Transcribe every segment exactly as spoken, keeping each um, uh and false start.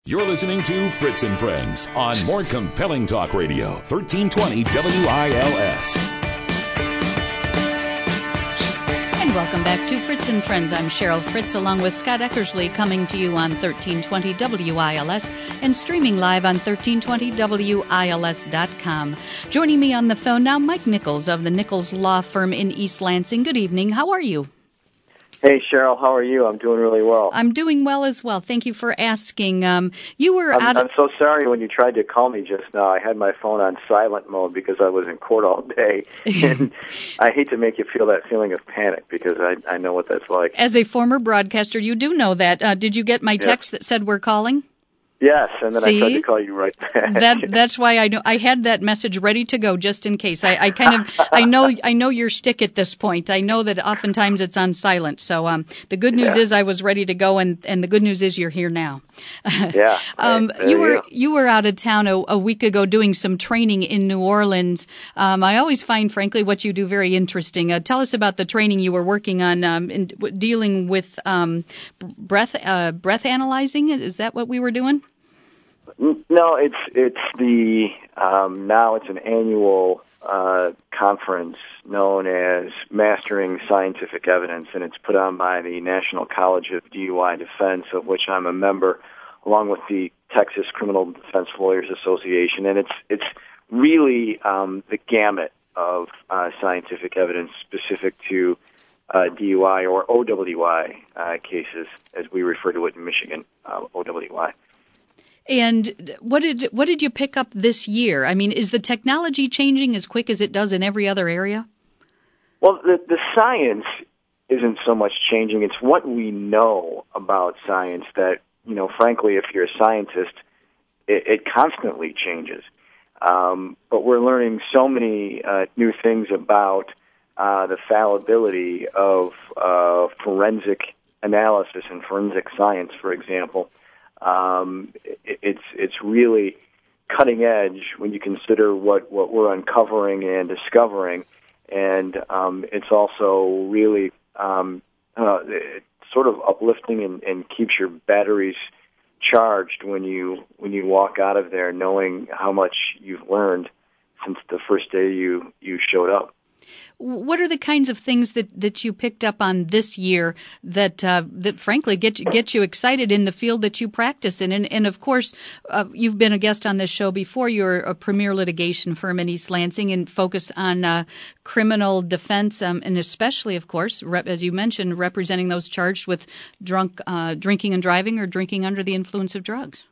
You're listening to Fritz and Friends on more compelling talk radio, thirteen twenty W I L S. And welcome back to Fritz and Friends. I'm Cheryl Fritz along with Scott Eckersley, coming to you on thirteen twenty W I L S and streaming live on thirteen twenty W I L S dot com. Joining me on the phone now, Mike Nichols of the Nichols Law Firm in East Lansing. Good evening. How are you? Hey, Cheryl, how are you? I'm doing really well. I'm doing well as well. Thank you for asking. Um, you were I'm, out of... I'm so sorry when you tried to call me just now. I had my phone on silent mode because I was in court all day. And I hate to make you feel that feeling of panic because I, I know what that's like. As a former broadcaster, you do know that. Uh, did you get my text yes. that said we're calling? Yes, and then See? I tried to call you right back. That that's why I know I had that message ready to go just in case. I, I kind of I know I know your shtick at this point. I know that oftentimes it's on silent. So um, the good news yeah. is I was ready to go, and, and the good news is you're here now. Yeah. um, right. you were you, you were out of town a, a week ago doing some training in New Orleans. Um, I always find, frankly, what you do very interesting. Uh, tell us about the training you were working on um, in w- dealing with um, breath uh, breath analyzing. Is that what we were doing? No, it's it's the um, now it's an annual uh, conference known as Mastering Scientific Evidence, and it's put on by the National College of D U I Defense, of which I'm a member, along with the Texas Criminal Defense Lawyers Association, and it's it's really um, the gamut of uh, scientific evidence specific to uh, D U I or O W I uh, cases, as we refer to it in Michigan, uh, O W I. And what did what did you pick up this year? I mean, is the technology changing as quick as it does in every other area? Well, the, the science isn't so much changing. It's what we know about science that, you know, frankly, if you're a scientist, it, it constantly changes. Um, but we're learning so many uh, new things about uh, the fallibility of uh, forensic analysis and forensic science, for example. Um, it, it's it's really cutting edge when you consider what, what we're uncovering and discovering, and um, it's also really um, uh, it's sort of uplifting and, and keeps your batteries charged when you when you walk out of there knowing how much you've learned since the first day you, you showed up. What are the kinds of things that, that you picked up on this year that uh, that frankly get you, get you excited in the field that you practice in? And, and of course, uh, you've been a guest on this show before. You're a premier litigation firm in East Lansing and focus on uh, criminal defense, um, and especially, of course, rep, as you mentioned, representing those charged with drunk uh, drinking and driving or drinking under the influence of drugs.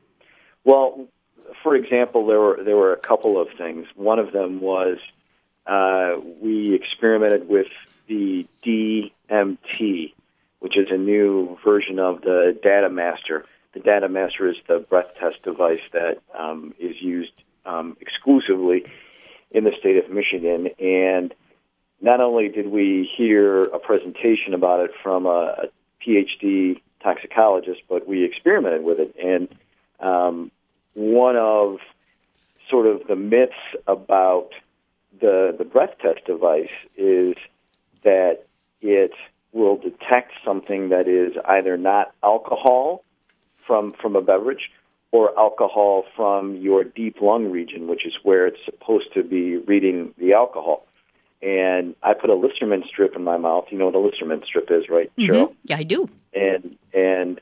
Well, for example, there were there were a couple of things. One of them was Uh, we experimented with the D M T, which is a new version of the Data Master. The Data Master is the breath test device that um, is used um, exclusively in the state of Michigan. And not only did we hear a presentation about it from a, a P H D toxicologist, but we experimented with it. And um, one of sort of the myths about The, the breath test device is that it will detect something that is either not alcohol from, from a beverage or alcohol from your deep lung region, which is where it's supposed to be reading the alcohol. And I put a Listermann strip in my mouth. You know what a Listermann strip is, right, Cheryl? Mm-hmm. Yeah, I do. And, and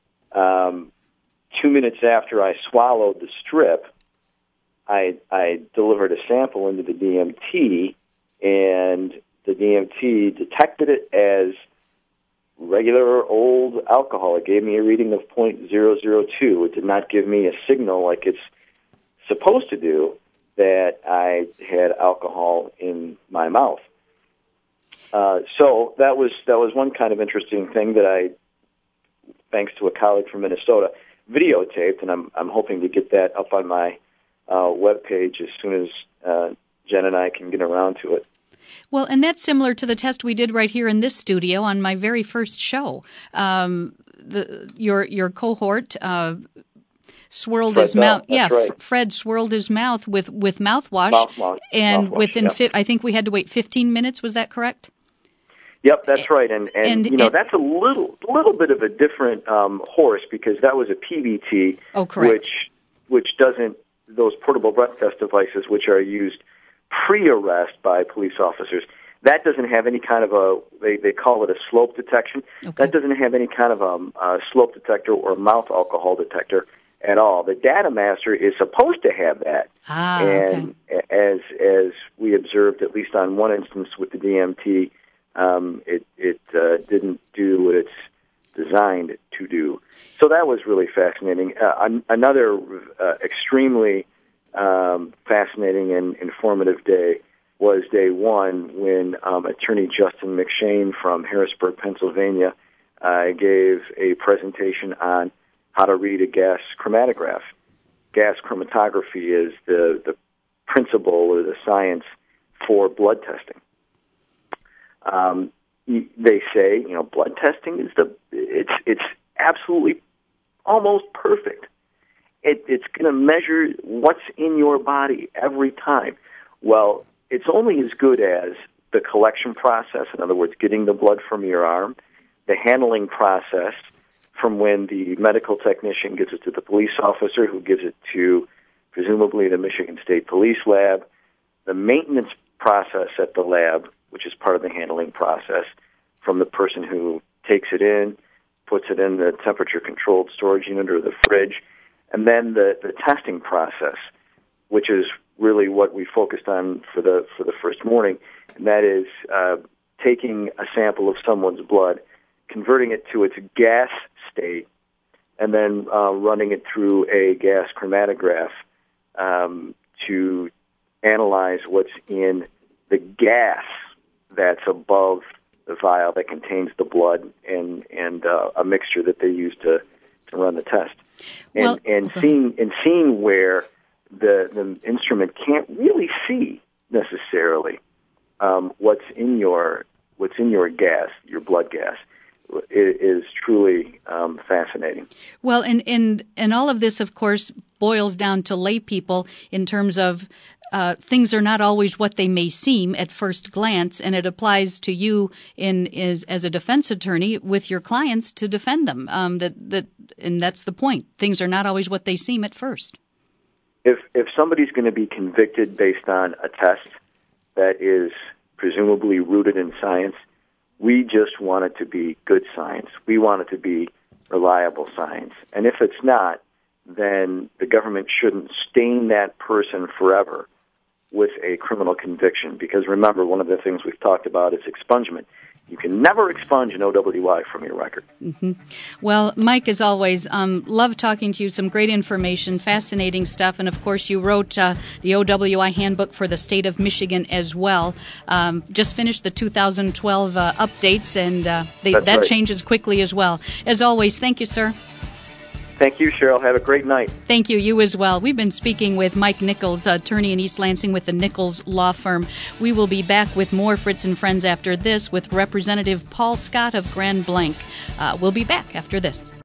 um, two minutes after I swallowed the strip, I, I delivered a sample into the D M T, and the D M T detected it as regular old alcohol. It gave me a reading of point zero zero two. It did not give me a signal like it's supposed to do that I had alcohol in my mouth. Uh, so that was that was one kind of interesting thing that I, thanks to a colleague from Minnesota, videotaped, and I'm I'm hoping to get that up on my Uh, web page as soon as uh, Jen and I can get around to it. Well, and that's similar to the test we did right here in this studio on my very first show. Um, the your your cohort uh, swirled Fred his mouth. Yeah, right. F- Fred swirled his mouth with with mouthwash, mouthwash and mouthwash, within yeah. fi- I think we had to wait fifteen minutes. Was that correct? Yep, that's right, and and, and you know and, that's a little little bit of a different um, horse because that was a P B T, oh, correct. which which doesn't those portable breath test devices which are used pre-arrest by police officers. That doesn't have any kind of a they, they call it a slope detection. Okay. That doesn't have any kind of a, a slope detector or mouth alcohol detector at all. The Data Master is supposed to have that, ah, and okay. as as we observed at least on one instance with the D M T. Um, it it uh, didn't do what it's designed to do. So that was really fascinating. Uh, an- another uh, extremely um, fascinating and informative day was day one when um, Attorney Justin McShane from Harrisburg, Pennsylvania, uh, gave a presentation on how to read a gas chromatograph. Gas chromatography is the, the principle or the science for blood testing. Um, they say, you know, blood testing is the, it's, it's absolutely almost perfect. It, it's going to measure what's in your body every time. Well, it's only as good as the collection process, in other words, getting the blood from your arm, the handling process from when the medical technician gives it to the police officer who gives it to presumably the Michigan State Police lab, the maintenance process at the lab, which is part of the handling process, from the person who takes it in, puts it in the temperature-controlled storage unit or the fridge, and then the, the testing process, which is really what we focused on for the for the first morning, and that is uh, taking a sample of someone's blood, converting it to its gas state, and then uh, running it through a gas chromatograph um, to analyze what's in the gas that's above the vial that contains the blood and and uh, a mixture that they use to, to run the test. And well, and okay. seeing and seeing where the the instrument can't really see necessarily um, what's in your what's in your gas, your blood gas, is truly um, fascinating. Well, and, and and all of this, of course, boils down to lay people in terms of uh, things are not always what they may seem at first glance, and it applies to you in is as a defense attorney with your clients to defend them. Um, that that and that's the point. Things are not always what they seem at first. If if somebody's going to be convicted based on a test that is presumably rooted in science, we just want it to be good science. We want it to be reliable science. And if it's not, then the government shouldn't stain that person forever with a criminal conviction. Because remember, one of the things we've talked about is expungement. You can never expunge an O W I from your record. Mm-hmm. Well, Mike, as always, um, love talking to you. Some great information, fascinating stuff. And, of course, you wrote uh, the O W I handbook for the state of Michigan as well. Um, just finished the two thousand twelve uh, updates, and uh, they, that right. changes quickly as well. As always, thank you, sir. Thank you, Cheryl. Have a great night. Thank you. You as well. We've been speaking with Mike Nichols, attorney in East Lansing with the Nichols Law Firm. We will be back with more Fritz and Friends after this with Representative Paul Scott of Grand Blanc. Uh, we'll be back after this.